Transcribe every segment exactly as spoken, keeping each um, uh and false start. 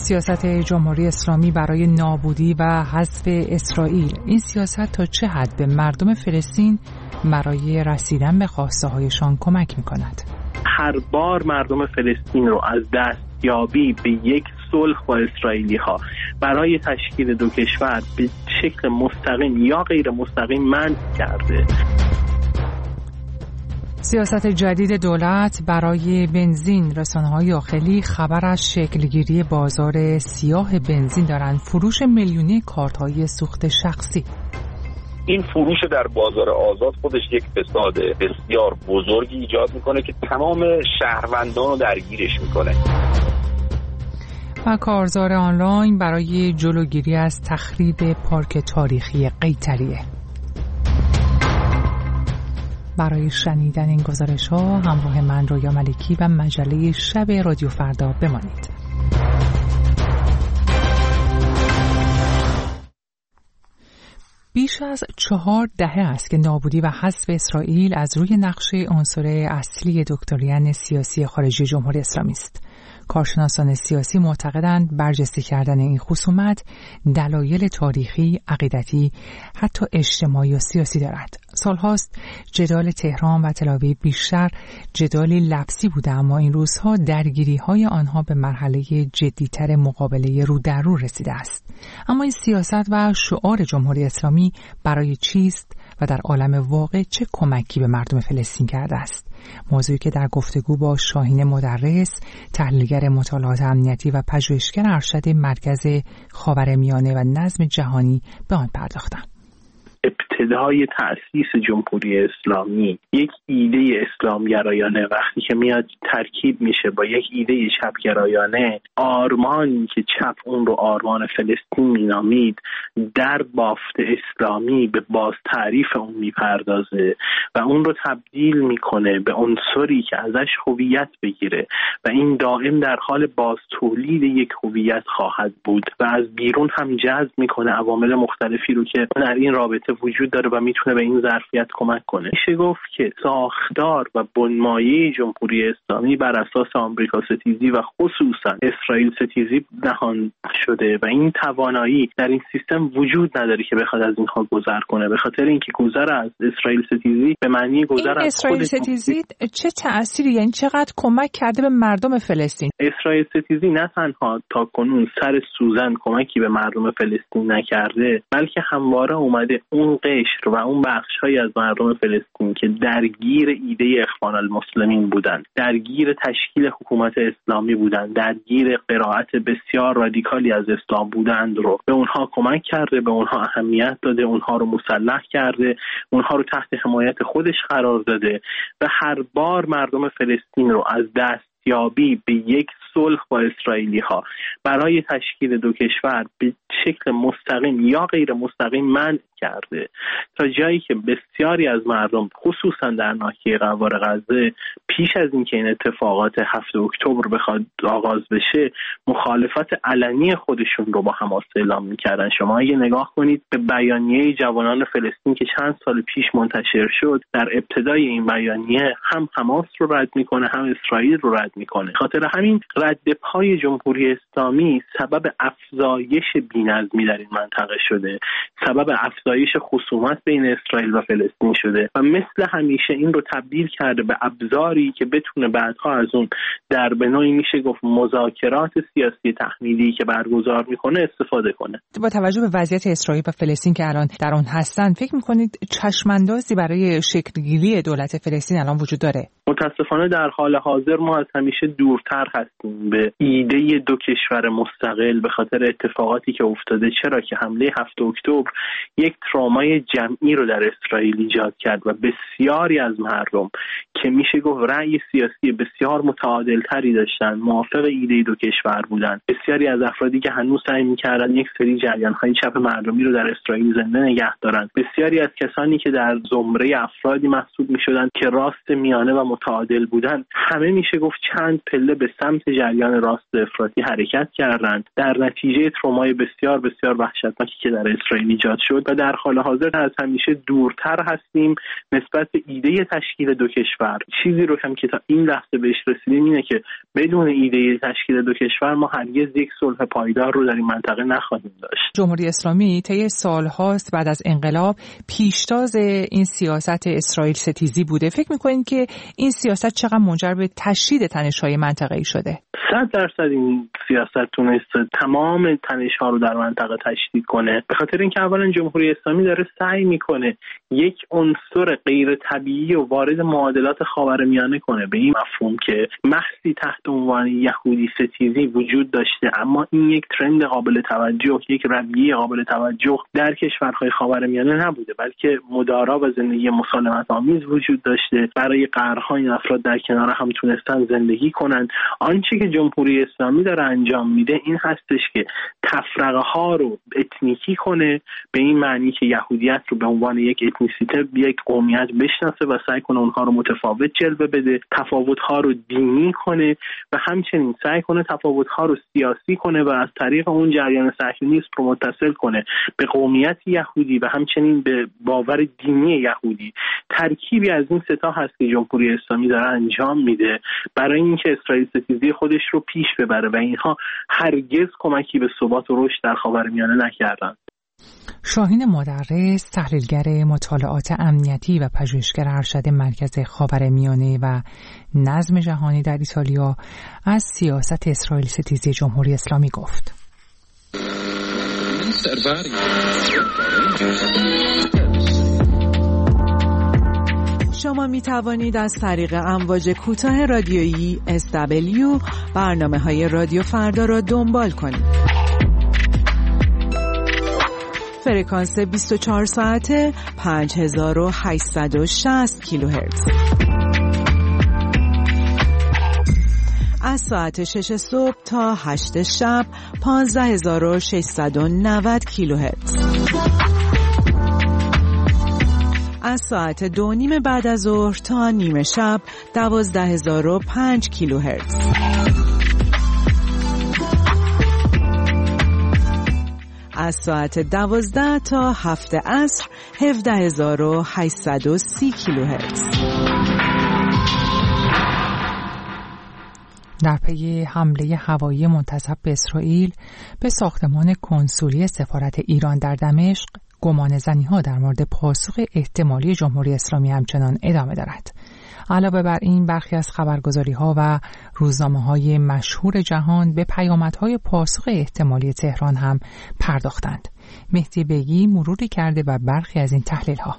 سیاست جمهوری اسلامی برای نابودی و حذف اسرائیل، این سیاست تا چه حد به مردم فلسطین برای رسیدن به خواسته هایشان کمک می‌کند؟ هر بار مردم فلسطین رو از دستیابی به یک صلح با اسرائیلی ها برای تشکیل دو کشور به شکل مستقیم یا غیر مستقیم منع کرده. سیاست جدید دولت برای بنزین. رسانه‌های داخلی خبر از شکلگیری بازار سیاه بنزین دارند. فروش میلیونی کارت‌های سوخت شخصی. این فروش در بازار آزاد خودش یک فساد بسیار بزرگی ایجاد میکنه که تمام شهروندان رو درگیرش میکنه. و کارزار آنلاین برای جلوگیری از تخریب پارک تاریخی قیطریه. برای شنیدن این گزارش ها همراه من رویا ملکی و مجله شب رادیو فردا بمانید. بیش از چهار دهه است که نابودی و حذف اسرائیل از روی نقشه عنصر اصلی دکترین سیاسی خارجی جمهوری اسلامی است. کارشناسان سیاسی معتقدند برجسته کردن این خصومت دلایل تاریخی، عقیدتی، حتی اجتماعی و سیاسی دارد. سالهاست جدال تهران و تل‌آویو بیشتر جدالی لفظی بوده، اما این روزها درگیری‌های آنها به مرحله جدی‌تر مقابله رو در رو رسیده است. اما این سیاست و شعار جمهوری اسلامی برای چیست و در عالم واقع چه کمکی به مردم فلسطین کرده است؟ موضوعی که در گفتگو با شاهین مدرس، تحلیلگر مطالعات امنیتی و پژوهشگر ارشد مرکز خاورمیانه و نظم جهانی به آن پرداختم. ابتدای تأسیس جمهوری اسلامی یک ایده اسلامگرایانه وقتی که میاد ترکیب میشه با یک ایده چپگرایانه، آرمانی که چپ اون رو آرمان فلسطین مینامید در بافت اسلامی به باز تعریف اون میپردازه و اون رو تبدیل میکنه به عنصری که ازش هویت بگیره و این دائم در حال باز تولید یک هویت خواهد بود و از بیرون هم جذب میکنه عوامل مختلفی رو که در این رابطه وجود داره و میتونه به این ظرفیت کمک کنه. میشه گفت که ساختار و بنمایه جمهوری اسلامی بر اساس آمریکا ستیزی و خصوصا اسرائیل ستیزی نهان شده و این توانایی در این سیستم وجود نداره که بخواد از اینها گذر کنه، به خاطر اینکه گذر از اسرائیل ستیزی به معنی گذر از اسرائیل ستیزی چه تأثیری، یعنی چقدر کمک کرده به مردم فلسطین؟ اسرائیل ستیزی نه تنها تا کنون سر سوزن کمکی به مردم فلسطین نکرده، بلکه همواره اومده اون قشر و اون بخش‌هایی از مردم فلسطین که درگیر ایده اخوان المسلمین بودند، درگیر تشکیل حکومت اسلامی بودند، درگیر قرائت بسیار رادیکالی از اسلام بودند رو به اونها کمک کرده، به اونها اهمیت داده، اونها رو مسلح کرده، اونها رو تحت حمایت خودش قرار داده و هر بار مردم فلسطین رو از دستیابی به یک صلح با اسرائیلی ها برای تشکیل دو کشور به شکل مستقیم یا غیر مستقیم منع کرده، تا جایی که بسیاری از مردم خصوصا در ناحیه قوار غزه پیش از اینکه این اتفاقات هفتم اکتبر بخواد آغاز بشه مخالفت علنی خودشون رو با حماس اعلام می‌کردن. شما اگه نگاه کنید به بیانیه جوانان فلسطین که چند سال پیش منتشر شد، در ابتدای این بیانیه هم حماس رو رد میکنه هم اسرائیل رو رد میکنه. خاطر همین رد پای جمهوری اسلامی سبب افزایش بی‌نظمی در این منطقه شده، سبب افزایش خصومت بین اسرائیل و فلسطین شده و مثل همیشه این رو تبدیل کرده به ابزاری که بتونه بعدها از اون در به نوعی میشه گفت مذاکرات سیاسی تحمیلی که برگزار میکنه استفاده کنه. با توجه به وضعیت اسرائیل و فلسطین که الان در اون هستن، فکر میکنید چشماندازی برای شکلگیری دولت فلسطین الان وجود داره؟ متاسفانه در حال حاضر ما از همیشه دورتر هستیم به ایده دو کشور مستقل به خاطر اتفاقاتی که افتاده، چرا که حمله هفتم اکتبر یک ترومای جمعی رو در اسرائیل ایجاد کرد و بسیاری از مردم که میشه گفت رأی سیاسی بسیار متعادلتری داشتن، موافق ایده دو کشور بودن، بسیاری از افرادی که هنوز سعی میکردن یک سری جریان‌های چپ مردمی رو در اسرائیل زنده نگه دارن، بسیاری از کسانی که در زمره افرادی محسوب میشدن که راست میانه و متعادل بودن، همه میشه گفت چند پله به سمت جریان راست افراطی حرکت کردند، در نتیجه ترومای بسیار بسیار وحشتناکی که در اسرائیل ایجاد شد و در حال حاضر از همیشه دورتر هستیم نسبت به ایده تشکیل دو کشور کشور. چیزی رو هم که تا این لحظه بهش رسیدیم اینه که بدون ایده تشکیل دو کشور ما هرگز یک صلح پایدار رو در این منطقه نخواهیم داشت. جمهوری اسلامی طی سال‌هاست بعد از انقلاب پیشتاز این سیاست اسرائیل ستیزی بوده. فکر می‌کنید که این سیاست چقدر منجر به تشدید تنش‌های منطقه‌ای شده؟ صد درصد این سیاست تونسته تمام تنش‌ها رو در منطقه تشدید کنه، به خاطر اینکه اولا جمهوری اسلامی داره سعی میکنه یک عنصر غیر طبیعی و وارد معادلات خاورمیانه کنه، به این مفهوم که محضی تحت عنوان یهودی ستیزی وجود داشته، اما این یک ترند قابل توجه، یک رویه قابل توجه در کشورهای خاورمیانه نبوده، بلکه مدارا و زندگی مسالمت آمیز وجود داشته. برای قرن‌ها این افراد در کنار هم تونستن زندگی کنن. آنچه که جمهوری اسلامی داره انجام میده این هستش که تفرقه ها رو اتنیکی کنه، به این معنی که یهودیت رو به عنوان یک اتنیسیته، یک قومیت بشناسه و سعی کنه اونها رو متفاوت جلوه بده، تفاوت ها رو دینی کنه و همچنین سعی کنه تفاوت ها رو سیاسی کنه و از طریق اون جریان صهیونیسم رو متصل کنه به قومیت یهودی و همچنین به باور دینی یهودی. ترکیبی از این سه تا هست که جمهوری اسلامی داره انجام میده برای اینکه اسرائیل ستیزی خودش رو پیش ببره و اینها هرگز کمکی به ثبات و رشد در خاورمیانه نکردند. شاهین مدرس، تحلیلگر مطالعات امنیتی و پژوهشگر ارشد مرکز خاورمیانه و نظم جهانی در ایتالیا، از سیاست اسرائیل ستیزی جمهوری اسلامی گفت. شما می توانید از طریق امواج کوتاه رادیویی اس دبلیو برنامه‌های رادیو فردا را دنبال کنید. فرکانس بیست و چهار ساعته پنج هزار و هشتصد و شصت کیلوهرتز. از ساعت شش صبح تا هشت شب پانزده هزار و ششصد و نود کیلوهرتز. از ساعت دو نیم بعد از ظهر تا نیمه شب دوازده هزار و پنج کیلوهرتز. از ساعت دوازده تا هفت عصر هفده هزار و هشتصد و سی کیلوهرتز. در پی حمله هوایی منتسب به اسرائیل به ساختمان کنسولی سفارت ایران در دمشق، گمانه‌زنی‌ها در مورد پاسخ احتمالی جمهوری اسلامی همچنان ادامه دارد. علاوه بر این، برخی از خبرگزاری‌ها و روزنامه‌های مشهور جهان به پیامدهای پاسخ احتمالی تهران هم پرداختند. مهدی بیگی مروری کرده و برخی از این تحلیل‌ها.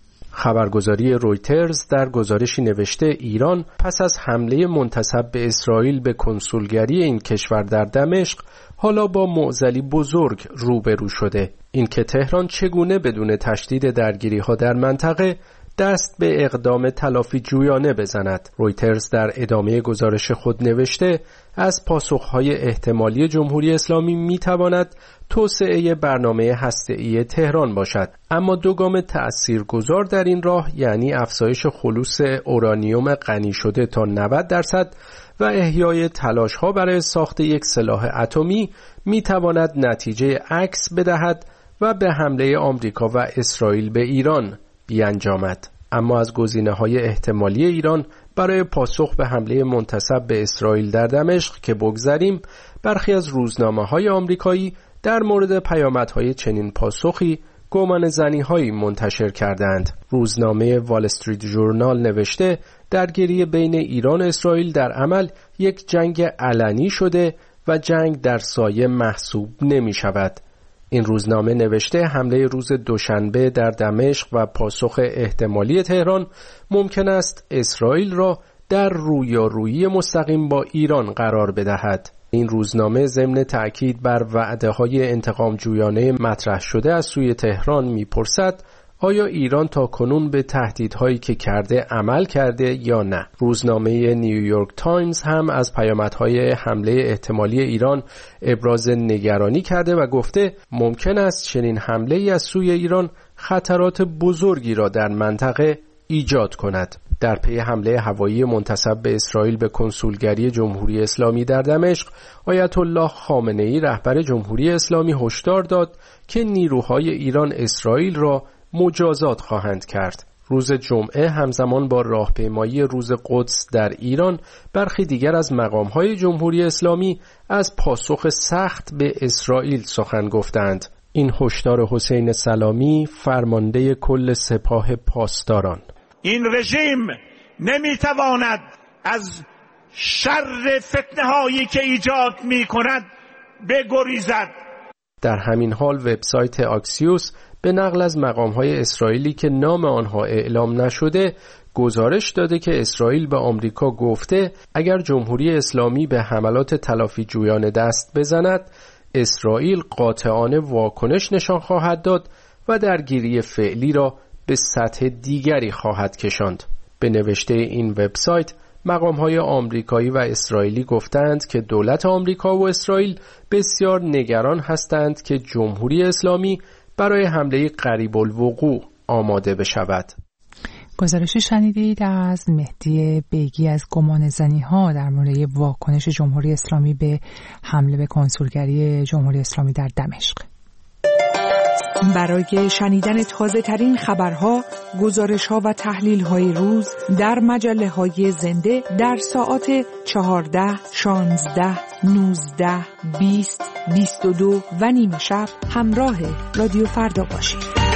خبرگزاری رویترز در گزارشی نوشته ایران پس از حمله منتسب به اسرائیل به کنسولگری این کشور در دمشق حالا با معضلی بزرگ روبرو شده. اینکه تهران چگونه بدون تشدید درگیری‌ها در منطقه دست به اقدام تلافی جویانه بزند. رویترز در ادامه گزارش خود نوشته از پاسخهای احتمالی جمهوری اسلامی میتواند توسعه برنامه هسته‌ای تهران باشد، اما دو گام تأثیرگذار در این راه، یعنی افزایش خلوص اورانیوم غنی شده تا نود درصد و احیای تلاش‌ها برای ساخت یک سلاح اتمی، میتواند نتیجه عکس بدهد و به حمله آمریکا و اسرائیل به ایران بیانجامد. اما از گزینه‌های احتمالی ایران برای پاسخ به حمله منتسب به اسرائیل در دمشق که بگذریم، برخی از روزنامه‌های آمریکایی در مورد پیامدهای چنین پاسخی گمانه‌زنی‌هایی منتشر کردند. روزنامه وال استریت ژورنال نوشته درگیری بین ایران و اسرائیل در عمل یک جنگ علنی شده و جنگ در سایه محسوب نمی‌شود. این روزنامه نوشته حمله روز دوشنبه در دمشق و پاسخ احتمالی تهران ممکن است اسرائیل را در رویارویی مستقیم با ایران قرار بدهد. این روزنامه ضمن تأکید بر وعده‌های انتقام جویانه مطرح شده از سوی تهران می‌پرسد آیا ایران تا کنون به تهدیدهایی که کرده عمل کرده یا نه؟ روزنامه نیویورک تایمز هم از پیامدهای حمله احتمالی ایران ابراز نگرانی کرده و گفته ممکن است چنین حمله‌ای از سوی ایران خطرات بزرگی را در منطقه ایجاد کند. در پی حمله هوایی منتسب به اسرائیل به کنسولگری جمهوری اسلامی در دمشق، آیت الله خامنه‌ای رهبر جمهوری اسلامی هشدار داد که نیروهای ایران اسرائیل را مجازات خواهند کرد. روز جمعه همزمان با راهپیمایی روز قدس در ایران، برخی دیگر از مقام‌های جمهوری اسلامی از پاسخ سخت به اسرائیل سخن گفتند. این هشدار حسین سلامی، فرمانده کل سپاه پاسداران: این رژیم نمیتواند از شر فتنه‌هایی که ایجاد می‌کند بگریزد. در همین حال وبسایت آکسیوس به نقل از مقام‌های اسرائیلی که نام آنها اعلام نشده گزارش داده که اسرائیل به آمریکا گفته اگر جمهوری اسلامی به حملات تلافی جویانه دست بزند، اسرائیل قاطعانه واکنش نشان خواهد داد و درگیری فعلی را به سطح دیگری خواهد کشاند. به نوشته این وبسایت، مقام‌های آمریکایی و اسرائیلی گفتند که دولت آمریکا و اسرائیل بسیار نگران هستند که جمهوری اسلامی برای حمله قریب الوقوع آماده بشود. گزارشی شنیدید از مهدی بیگی از گمانه‌زنی‌ها در مورد واکنش جمهوری اسلامی به حمله به کنسولگری جمهوری اسلامی در دمشق. برای شنیدن تازه ترین خبرها، گزارش‌ها و تحلیل‌های روز در مجله‌های زنده در ساعات چهارده، شانزده، نوزده، بیست، بیست و دو و نیمه شب همراه رادیو فردا باشید.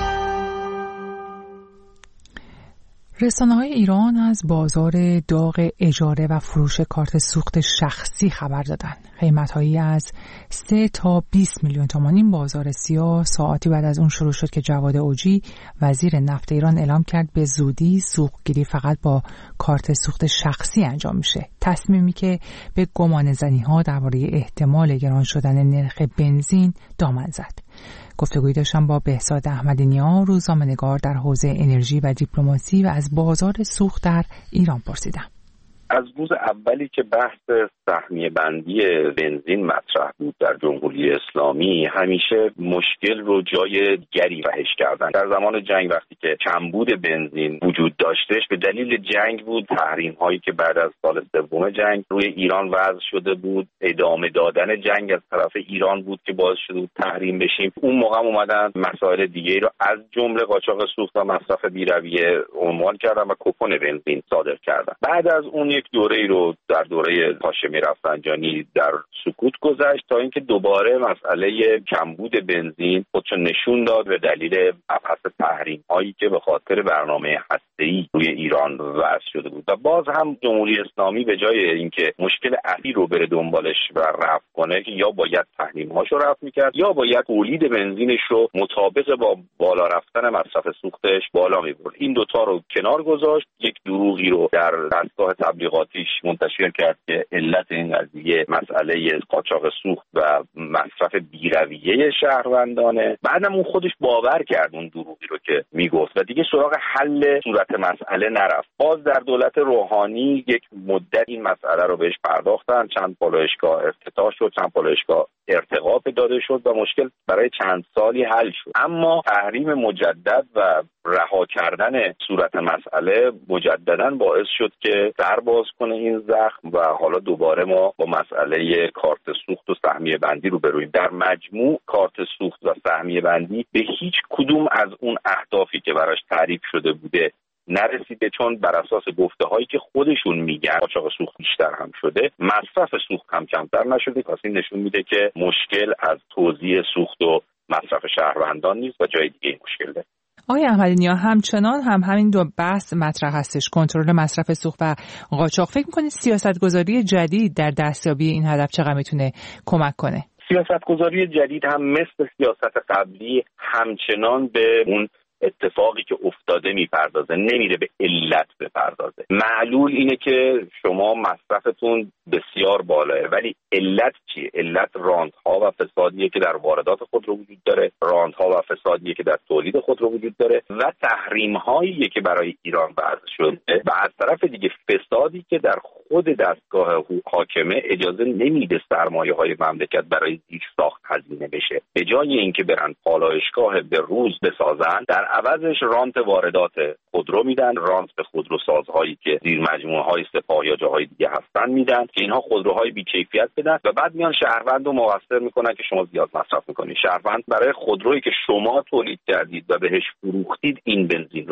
رسانه‌های ایران از بازار داغ اجاره و فروش کارت سوخت شخصی خبر دادند. قیمت‌هایی از سه تا بیست میلیون تومان این بازار سیاه ساعتی بعد از اون شروع شد که جواد اوجی وزیر نفت ایران اعلام کرد به زودی سوختگیری فقط با کارت سوخت شخصی انجام میشه. تصمیمی که به گمانه‌زنی‌ها درباره احتمال گران شدن نرخ بنزین دامن زد. گفتگویی داشتم با بهزاد احمدی‌نیا، روزنامه‌نگار در حوزه انرژی و دیپلماسی، و از بازار سوخت در ایران پرسیدم. از روز اولی که بحث سهمیه بندی بنزین مطرح بود در جمهوری اسلامی، همیشه مشکل رو جای دیگری رهش کردن. در زمان جنگ وقتی که کمبود بنزین وجود داشتش، به دلیل جنگ بود. تحریم هایی که بعد از سال سوم جنگ روی ایران وضع شده بود، ادامه دادن جنگ از طرف ایران بود که باعث شده بود تحریم بشیم. اون موقع اومدن مسائل دیگری رو از جمله قاچاق سوخت و مصرف بی‌رویه عنوان کردن و کوپن بنزین صادر کردن. بعد از اون یک دوره‌ای رو در دوره هاشمی رفسنجانی در سکوت گذشت تا اینکه دوباره مسئله کمبود بنزین خودشو نشون داد به دلیل مبحث تحریم‌هایی که به خاطر برنامه هسته‌ای روی ایران وضع شده بود. و باز هم جمهوری اسلامی به جای اینکه مشکل اصلی رو بره دنبالش و رفع کنه، که یا باید تحریم‌هاشو رفع می‌کرد یا باید تولید بنزینش رو مطابق با بالا رفتن مصرف سوختش بالا می‌برد. این دوتا رو کنار گذاشت، یک دروغی رو در دستگاه تبلیغاتیش منتشر کرد که علت این قضیه مسئله قاچاق سوخت و مصرف بی‌رویه شهروندانه. بعدم اون خودش باور کرد اون دروغی رو که میگفت و دیگه سراغ حل صورت مسئله نرفت. باز در دولت روحانی یک مدت این مسئله رو بهش پرداختن، چند پالایشگاه افتتاح شد، چند پالایشگاه ارتقا داده شد و مشکل برای چند سالی حل شد. اما تحریم مجدد و رها کردن صورت مسئله مجدداً باعث شد که در باز کنه این زخم و حالا دوباره ما با مسئله کارت سوخت و سهمیه بندی رو برویم. در مجموع کارت سوخت و سهمیه بندی به هیچ کدوم از اون اهدافی که براش تعریف شده بوده نرسیده، چون بر اساس گفته هایی که خودشون میگن قاچاق سوخت بیشتر هم شده، مصرف سوخت هم کمتر نشده. پس این نشون میده که مشکل از توزیع سوخت و مصرف شهروندان نیست و جای دیگه مشکل داره. آقای احمدی‌نیا، همچنان هم همین دو بحث مطرح هستش، کنترل مصرف سوخت و قاچاق. فکر می‌کنید سیاست‌گذاری جدید در دستیابی این هدف چقدر میتونه کمک کنه؟ سیاست‌گذاری جدید هم مثل سیاست قبلی همچنان به اون اتفاقی که افتاده میپردازه، نمیره به علت بپردازه. معلول اینه که شما مصرفتون بسیار بالاه، ولی علت چیه؟ علت راندها و فسادیه که در واردات خودرو وجود داره، راندها و فسادیه که در تولید خودرو وجود داره و تحریم‌هایی که برای ایران وضع شده و از طرف دیگه فسادی که در خود دستگاه حاکمه اجازه نمیده سرمایه‌های مملکت برای زیر ساخت هزینه بشه. به جای اینکه برن پالایشگاه به روز بسازن، در عوضش رانت واردات خودرو میدن، رانت به خودروسازهایی که زیر مجموعه‌های سپاه یا جاهای دیگه هستن میدن که اینها خودروهای بی‌کیفیت بدن و بعد میان شهروند رو مقصر میکنن که شما زیاد مصرف میکنید. شهروند برای خودرویی که شما تولید کردید و بهش فروختید این بنزین رو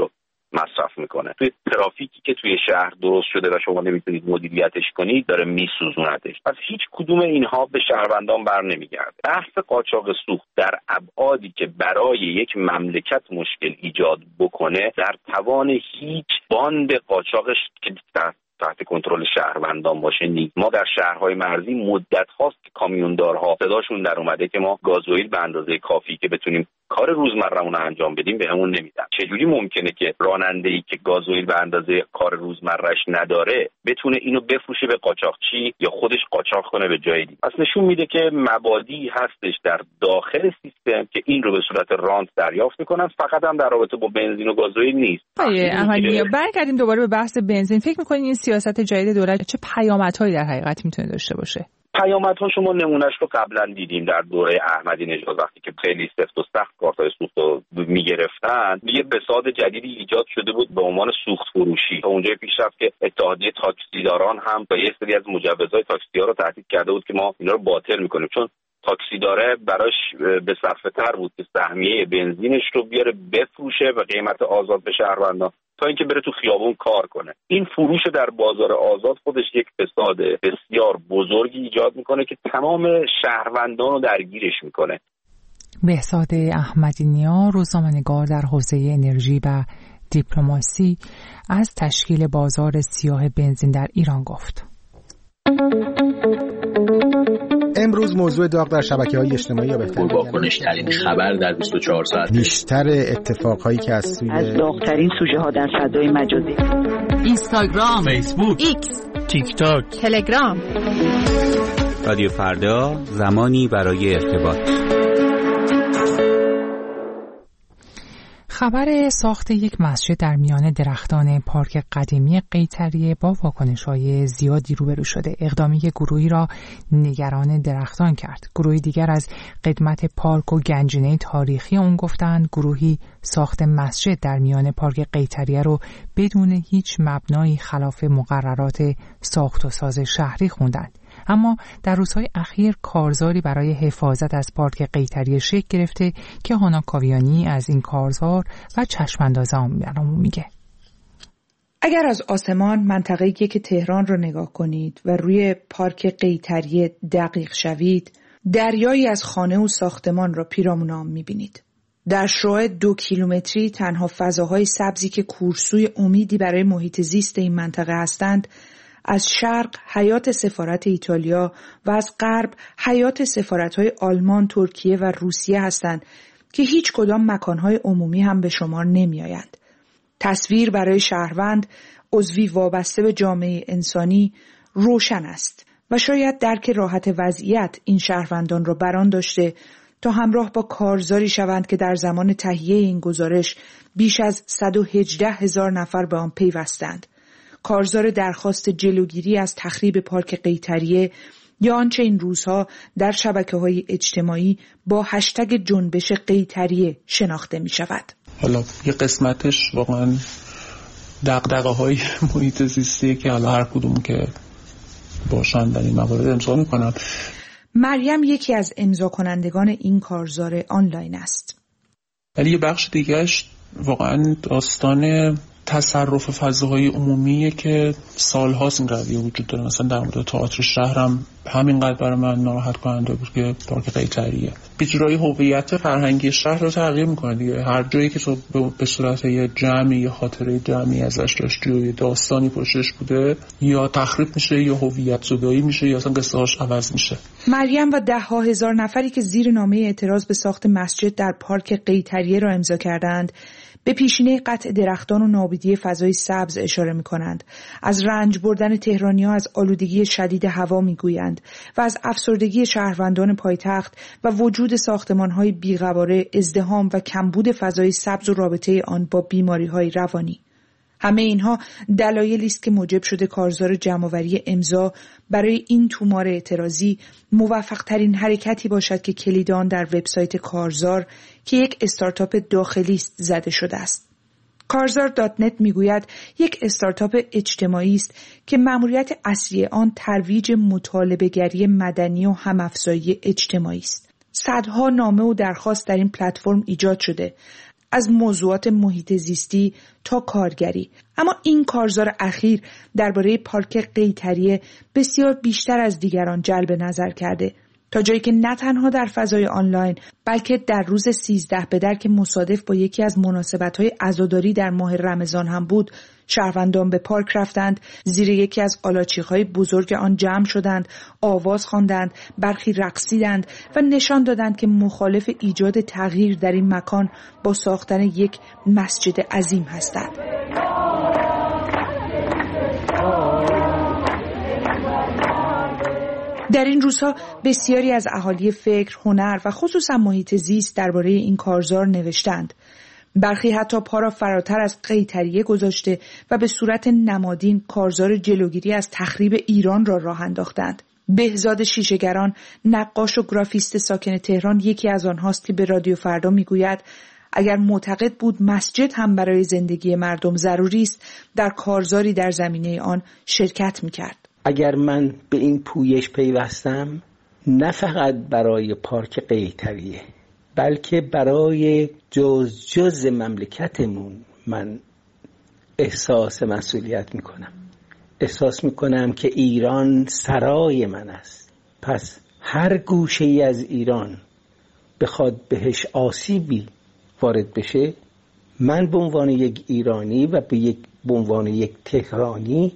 مصرف میکنه. توی ترافیکی که توی شهر درست شده و شما نمیتونید مدیریتش کنید داره میسوزونتش. پس هیچ کدوم اینها به شهروندان بر نمیگرده. بحث قاچاق سوخت در ابعادی که برای یک مملکت مشکل ایجاد بکنه در توان هیچ باند قاچاقش که تحت کنترل شهروندان باشه نیست. ما در شهرهای مرزی مدت هاست که کامیوندارها صداشون در اومده که ما گازوئیل به اندازه کافی که بتونیم کار روزمره‌مون رو انجام بدیم بهمون نمیدن. چجوری ممکنه که راننده‌ای که گازوئیل به اندازه کار روزمره‌اش نداره بتونه اینو بفروشه به قاچاقچی یا خودش قاچاق کنه به جای دیگه؟ پس نشون میده که مبادی هستش در داخل سیستم که این رو به صورت رانت دریافت میکنن، فقط هم در رابطه با بنزین و گازوئیل نیست. آیه احمدی، برگردیم دوباره به بحث بنزین. فکر می‌کنید این سیاست جدید دولت چه پیامدهایی در حقیقت میتونه داشته باشه؟ پیامدها شما نمونهش رو قبلا دیدیم در دوره احمدی نژاد وقتی که خیلی سفت و سخت کارتای سوخت رو میگرفتن. یه بساط جدیدی ایجاد شده بود به عنوان سوخت فروشی. تا اونجای پیش رفت که اتحادیه تاکسیداران هم با یه سری از مجوزهای تاکسی‌ها رو تهدید کرده بود که ما اینا رو باطل میکنیم، چون تاکسی داره براش به صرفه تر بود که سهمیه بنزینش رو بیاره بفروشه به قیمت آزاد به شهروندان تا اینکه بره تو خیابون کار کنه. این فروش در بازار آزاد خودش یک فساد بسیار بزرگی ایجاد میکنه که تمام شهروندان رو درگیرش میکنه. بهزاد احمدی نیا، روزنامه‌نگار در حوزه انرژی و دیپلماسی، از تشکیل بازار سیاه بنزین در ایران گفت. امروز موضوع داغ در شبکه‌های اجتماعی یا بهتر واکنش‌ترین خبر در بیست و چهار ساعت، بیشتر اتفاقهایی که از سوی از داغ‌ترین سوژه‌ها در فضای مجازی، اینستاگرام، فیسبوک، ایکس، تیک تاک، تلگرام. رادیو فردا، زمانی برای ارتباط. خبر ساخت یک مسجد در میان درختان پارک قدیمی قیطریه با واکنش‌های زیادی روبرو شده. اقدامی گروهی را نگران درختان کرد. گروهی دیگر از قدمت پارک و گنجینه تاریخی اون گفتند. گروهی ساخت مسجد در میان پارک قیطریه رو بدون هیچ مبنایی خلاف مقررات ساخت و ساز شهری خوندند. اما در روزهای اخیر کارزاری برای حفاظت از پارک قیطریه شکل گرفته که هانا کاویانی از این کارزار و چشم‌انداز آن برامون میگه. اگر از آسمان منطقه یک تهران رو نگاه کنید و روی پارک قیطریه دقیق شوید، دریایی از خانه و ساختمان را پیرامون آن میبینید. در شعاع دو کیلومتری تنها فضاهای سبزی که کورسوی امیدی برای محیط زیست این منطقه هستند، از شرق حیات سفارت ایتالیا و از غرب حیات سفارت‌های آلمان، ترکیه و روسیه هستند که هیچ کدام مکان‌های عمومی هم به شمار نمی‌آیند. تصویر برای شهروند، عضوی وابسته به جامعه انسانی، روشن است و شاید درک راحت وضعیت این شهروندان را بران داشته تا همراه با کارزاری شوند که در زمان تهیه این گزارش بیش از صد و هجده هزار نفر به آن پیوستند. کارزار درخواست جلوگیری از تخریب پارک قیطریه یا آنچه این روزها در شبکه‌های اجتماعی با هشتگ جنبش قیطریه شناخته می شود. حالا یه قسمتش واقعا دغدغه‌های محیط زیستی که حالا هر کدوم که باشن در این موارد امضا می‌کنن. مریم یکی از امضا کنندگان این کارزار آنلاین است. ولی یه بخش دیگهش واقعا داستان تصرف فضاهای عمومیه که سال‌هاست این رویه وجود داره. مثلا در مورد تئاتر شهرم همینقدر برای من ناراحت کننده بود که پارک قیطریه بی‌جرایی هویت فرهنگی شهر رو تغییر میکنه دیگه. هر جایی که تو به صورت یه جمعی یا خاطره جمعی ازش داشتی و یه داستانی پشتش بوده، یا تخریب میشه یا هویت زدایی میشه یا اصلا قصه‌هاش عوض میشه. مریم و ده ها هزار نفری که زیر نامه اعتراض به ساخت مسجد در پارک قیطریه را امضا کردند به پیشینه قطع درختان و نابودی فضای سبز اشاره می‌کنند. از رنج بردن تهرانی‌ها از آلودگی شدید هوا می‌گویند و از افسردگی شهروندان پایتخت و وجود ساختمان‌های بی‌قواره، ازدحام و کمبود فضای سبز و رابطه آن با بیماری‌های روانی. همه اینها دلایلی است که موجب شده کارزار جمع‌آوری امضا برای این تومار اعتراضی موفق‌ترین حرکتی باشد که کلید آن در وبسایت کارزار که یک استارتاپ داخلی است زده شده است. کارزار دات نت میگوید یک استارتاپ اجتماعی است که مأموریت اصلی آن ترویج مطالبه‌گری مدنی و هم‌افزایی اجتماعی است. صدها نامه و درخواست در این پلتفرم ایجاد شده، از موضوعات محیط زیستی تا کارگری. اما این کارزار اخیر درباره پارک قیطریه بسیار بیشتر از دیگران جلب نظر کرده، تا جایی که نه تنها در فضای آنلاین بلکه در روز سیزده بدر که مصادف با یکی از مناسبت‌های عزاداری در ماه رمضان هم بود، شهروندان به پارک رفتند، زیر یکی از قالاچی‌های بزرگ آن جمع شدند، آواز خواندند، برخی رقصیدند و نشان دادند که مخالف ایجاد تغییر در این مکان با ساختن یک مسجد عظیم هستند. در این روزها بسیاری از اهالی فکر، هنر و خصوصا محیط زیست درباره این کارزار نوشتند. برخی حتی پا را فراتر از قیطریه گذاشته و به صورت نمادین کارزار جلوگیری از تخریب ایران را راه انداختند. بهزاد شیشه‌گران، نقاش و گرافیست ساکن تهران، یکی از آنهاست که به رادیو فردا میگوید اگر معتقد بود مسجد هم برای زندگی مردم ضروری است، در کارزاری در زمینه آن شرکت میکرد. اگر من به این پویش پیوستم، نه فقط برای پارک قیطریه بلکه برای جز جز مملکتمون من احساس مسئولیت میکنم. احساس میکنم که ایران سرای من است. پس هر گوشه ای از ایران بخواد بهش آسیبی وارد بشه، من به عنوان یک ایرانی و به یک به عنوان یک تهرانی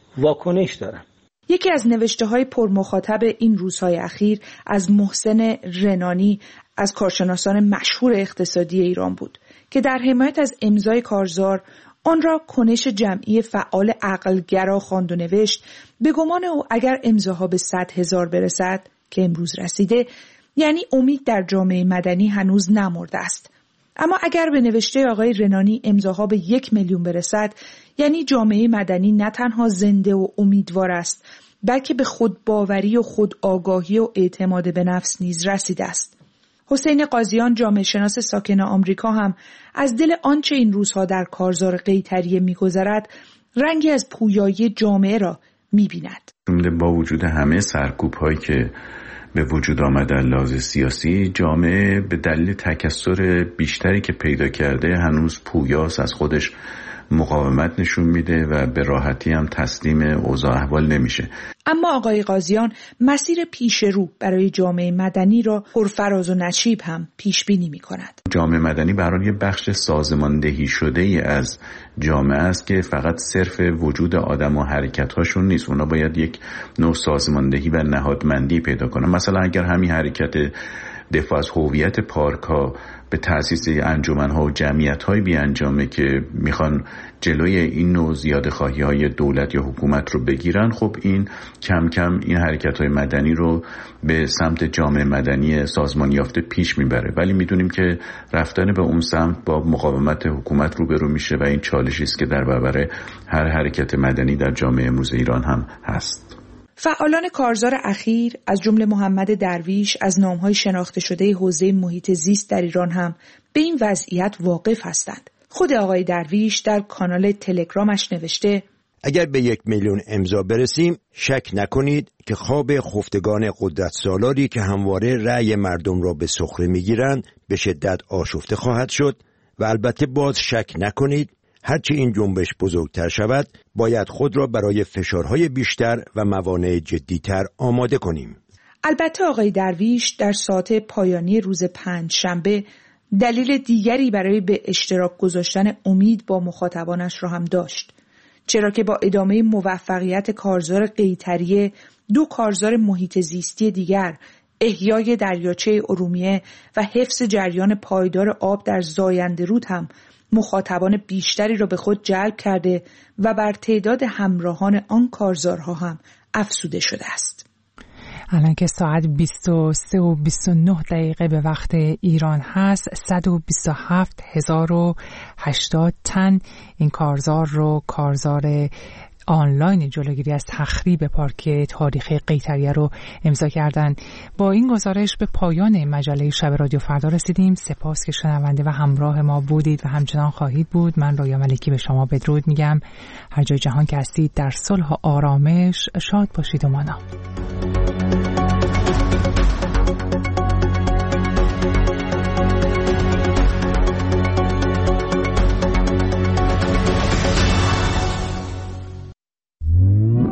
واکنش دارم. یکی از نوشته‌های پرمخاطب این روزهای اخیر از محسن رنانی از کارشناسان مشهور اقتصادی ایران بود که در حمایت از امضای کارزار آن را کنش جمعی فعال عقلگرا خواند و نوشت به گمان او اگر امضاها به صد هزار برسد که امروز رسیده، یعنی امید در جامعه مدنی هنوز نمرده است. اما اگر به نوشته آقای رنانی امضاها به یک میلیون برسد، یعنی جامعه مدنی نه تنها زنده و امیدوار است، بلکه به خودباوری و خودآگاهی و اعتماد به نفس نیز رسیده است. حسین قاضیان، جامعه شناس ساکن آمریکا، هم از دل آنچه این روزها در کارزار قیطریه می‌گذرد رنگی از پویایی جامعه را می‌بیند. با وجود همه سرکوب‌هایی که به وجود آمده لحاظ سیاسی، جامعه به دلیل تکثر بیشتری که پیدا کرده هنوز پویاست، از خودش مقاومت نشون میده و به راحتی هم تسلیم اوضاع احوال نمیشه. اما آقای قاضیان مسیر پیش رو برای جامعه مدنی را پرفراز و نشیب هم پیش بینی میکند. جامعه مدنی برای یه بخش سازماندهی شده ای از جامعه است که فقط صرف وجود آدم و حرکت هاشون نیست، اونا باید یک نوع سازماندهی و نهادمندی پیدا کنن. مثلا اگر همین حرکت دفاع از هویت پارک ها به تأسیس انجمن ها و جمعیت های بیانجامه که میخوان جلوی این نوع زیاده خواهی های دولت یا حکومت رو بگیرن، خب این کم کم این حرکت های مدنی رو به سمت جامعه مدنی سازمان یافته پیش میبره. ولی میدونیم که رفتن به اون سمت با مقاومت حکومت روبرو میشه و این چالشی است که در برابر هر حرکت مدنی در جامعه امروز ایران هم هست. فعالان کارزار اخیر از جمله محمد درویش از نام‌های شناخته شده حوزه محیط زیست در ایران هم به این وضعیت واقف هستند. خود آقای درویش در کانال تلگرامش نوشته: اگر به یک میلیون امضا برسیم، شک نکنید که خواب خفتگان قدرت سالاری که همواره رأی مردم را به سخره می‌گیرند به شدت آشفته خواهد شد و البته باز شک نکنید هرچه این جنبش بزرگتر شود، باید خود را برای فشارهای بیشتر و موانع جدیتر آماده کنیم. البته آقای درویش در ساعت پایانی روز پنج شنبه دلیل دیگری برای به اشتراک گذاشتن امید با مخاطبانش را هم داشت، چرا که با ادامه موفقیت کارزار قیطریه، دو کارزار محیط زیستی دیگر، احیای دریاچه ارومیه و حفظ جریان پایدار آب در زاینده رود هم مخاطبان بیشتری را به خود جلب کرده و بر تعداد همراهان آن کارزارها هم افزوده شده است. الان که ساعت بیست و سه و بیست و نه دقیقه به وقت ایران هست، صد و بیست و هفت هزار و هشتاد تن این کارزار رو، کارزار آنلاین جلوگیری از تخریب پارک تاریخی قیطریه رو امضا کردن. با این گزارش به پایان مجله شب رادیو فردا رسیدیم. سپاس که شنونده و همراه ما بودید و همچنان خواهید بود. من رویا ملکی به شما بدرود میگم. هر جای جهان که هستید در صلح و آرامش شاد باشید و مانا.